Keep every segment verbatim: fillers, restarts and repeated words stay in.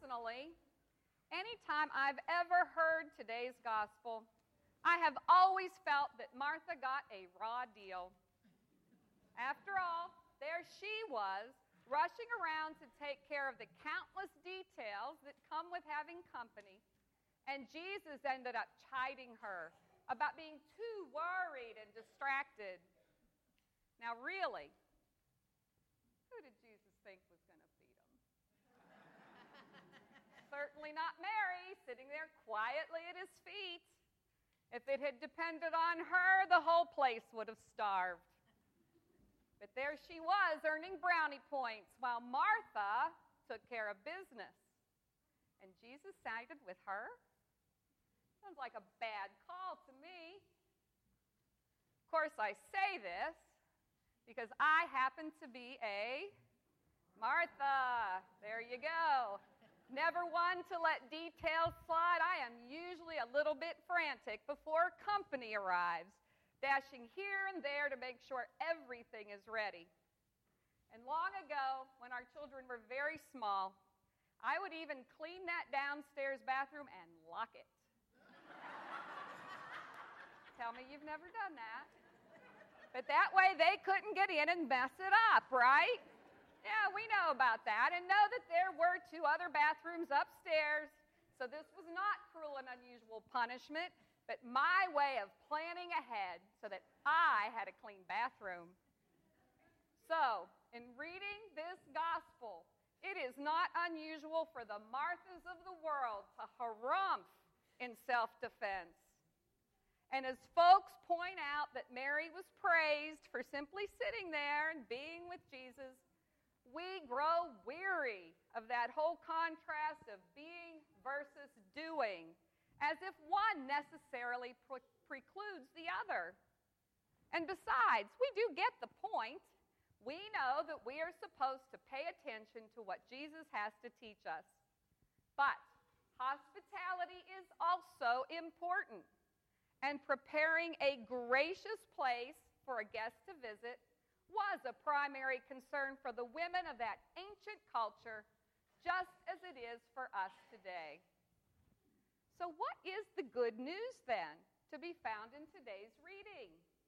personally, anytime I've ever heard today's gospel, I have always felt that Martha got a raw deal. After all, there she was, rushing around to take care of the countless details that come with having company, and Jesus ended up chiding her about being too worried and distracted. Now, really, who did Jesus think was going to feed him? Certainly not Mary, sitting there quietly at his feet. If it had depended on her, the whole place would have starved. But there she was, earning brownie points, while Martha took care of business. And Jesus sided with her? Sounds like a bad call to me. Of course, I say this because I happen to be a Martha. There you go. Never one to let details slide. I am usually a little bit frantic before company arrives, dashing here and there to make sure everything is ready. And long ago, when our children were very small, I would even clean that downstairs bathroom and lock it. Tell me you've never done that. But that way they couldn't get in and mess it up, right? Yeah, we know about that, and know that there were two other bathrooms upstairs, so this was not cruel and unusual punishment, but my way of planning ahead so that I had a clean bathroom. So, in reading this gospel, it is not unusual for the Marthas of the world to harumph in self-defense. And as folks point out that Mary was praised for simply sitting there and being with Jesus, we grow weary of that whole contrast of being versus doing, as if one necessarily pre- precludes the other. And besides, we do get the point. We know that we are supposed to pay attention to what Jesus has to teach us. But hospitality is also important, and preparing a gracious place for a guest to visit was a primary concern for the women of that ancient culture, just as it is for us today. So what is the good news, then, to be found in today's reading?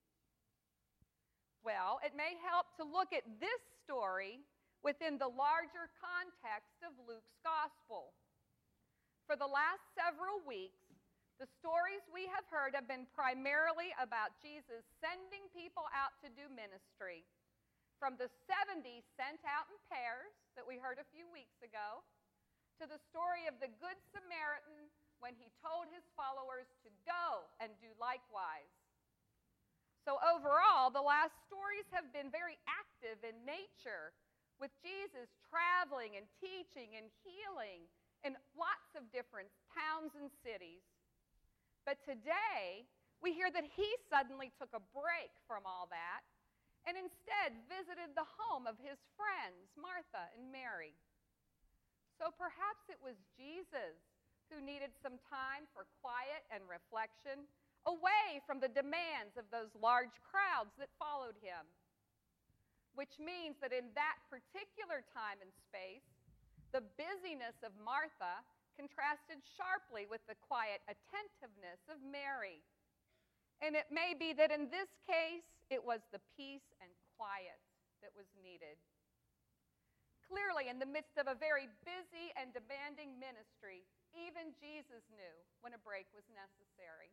Well, it may help to look at this story within the larger context of Luke's gospel. For the last several weeks, the stories we have heard have been primarily about Jesus sending people out to do ministry. From the seventy sent out in pairs that we heard a few weeks ago, to the story of the Good Samaritan when he told his followers to go and do likewise. So overall, the last stories have been very active in nature, with Jesus traveling and teaching and healing in lots of different towns and cities. But today, we hear that he suddenly took a break from all that and instead visited the home of his friends, Martha and Mary. So perhaps it was Jesus who needed some time for quiet and reflection, away from the demands of those large crowds that followed him. Which means that in that particular time and space, the busyness of Martha contrasted sharply with the quiet attentiveness of Mary. And it may be that in this case, it was the peace and quiet that was needed. Clearly, in the midst of a very busy and demanding ministry, even Jesus knew when a break was necessary.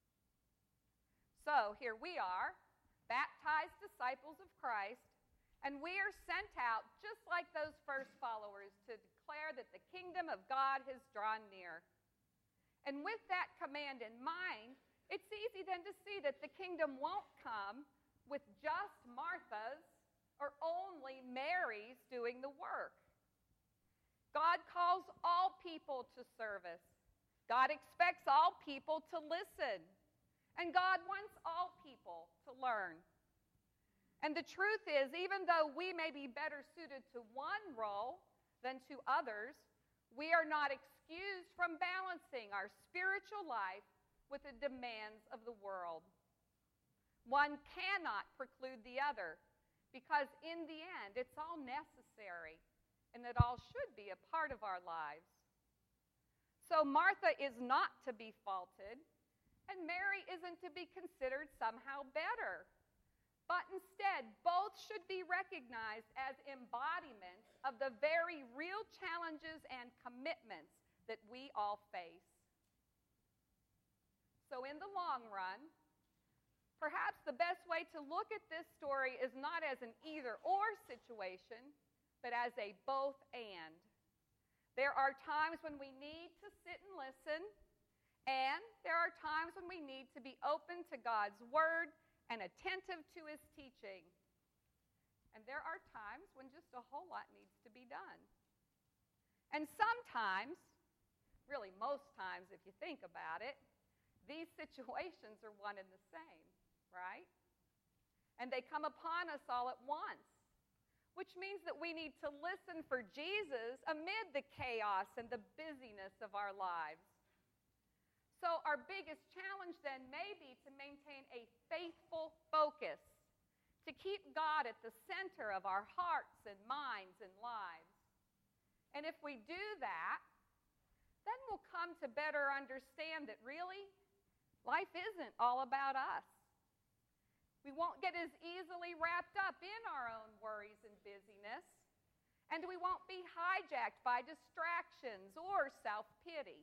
So here we are, baptized disciples of Christ, and we are sent out just like those first followers to declare that the kingdom of God has drawn near. And with that command in mind, it's easy then to see that the kingdom won't come with just Martha's or only Mary's doing the work. God calls all people to service. God expects all people to listen. And God wants all people to learn. And the truth is, even though we may be better suited to one role than to others, we are not excused from balancing our spiritual life with the demands of the world. One cannot preclude the other, because in the end, it's all necessary, and it all should be a part of our lives. So Martha is not to be faulted, and Mary isn't to be considered somehow better. But instead, both should be recognized as embodiments of the very real challenges and commitments that we all face. So in the long run, perhaps the best way to look at this story is not as an either-or situation, but as a both-and. There are times when we need to sit and listen, and there are times when we need to be open to God's Word and attentive to His teaching. And there are times when just a whole lot needs to be done. And sometimes, really most times if you think about it, these situations are one and the same, right? And they come upon us all at once, which means that we need to listen for Jesus amid the chaos and the busyness of our lives. So our biggest challenge then may be to maintain a faithful focus, to keep God at the center of our hearts and minds and lives. And if we do that, then we'll come to better understand that really, life isn't all about us. We won't get as easily wrapped up in our own worries and busyness, and we won't be hijacked by distractions or self-pity.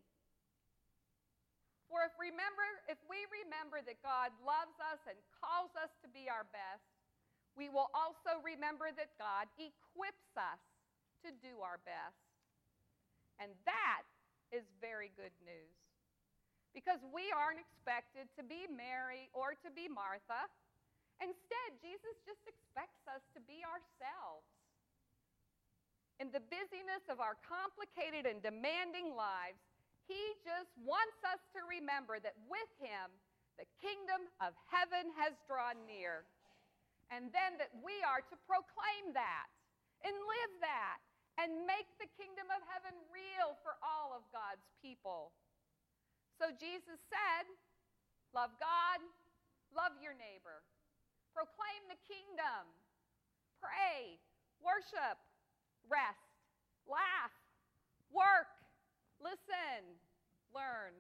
For if remember, if we remember that God loves us and calls us to be our best, we will also remember that God equips us to do our best. And that is very good news. Because we aren't expected to be Mary or to be Martha. Instead, Jesus just expects us to be ourselves. In the busyness of our complicated and demanding lives, He just wants us to remember that with Him, the kingdom of heaven has drawn near. And then that we are to proclaim that and live that and make the kingdom of heaven real for all of God's people. So Jesus said, love God, love your neighbor. Proclaim the kingdom. Pray, worship, rest, laugh, work, listen, learn.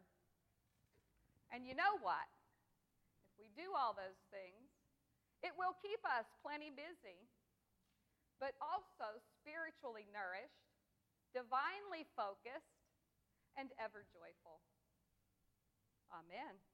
And you know what? If we do all those things, it will keep us plenty busy, but also spiritually nourished, divinely focused, and ever joyful. Amen.